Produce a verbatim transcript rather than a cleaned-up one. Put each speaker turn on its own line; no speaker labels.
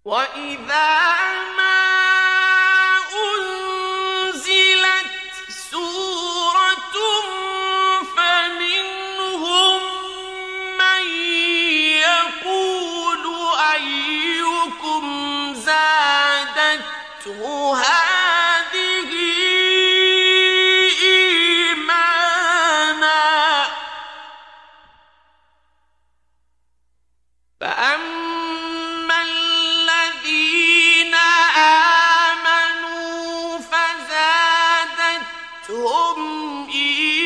وَإِذَا مَا أُنزِلَتْ سُورَةٌ فَمِنْهُم مَّن يَقُولُ أَيُّكُمْ زَادَتْهُ هَٰذِهِ إِيمَانًا ۚ فَأَمَّا الَّذِينَ آمَنُوا فَزَادَتْهُمْ إِيمَانًا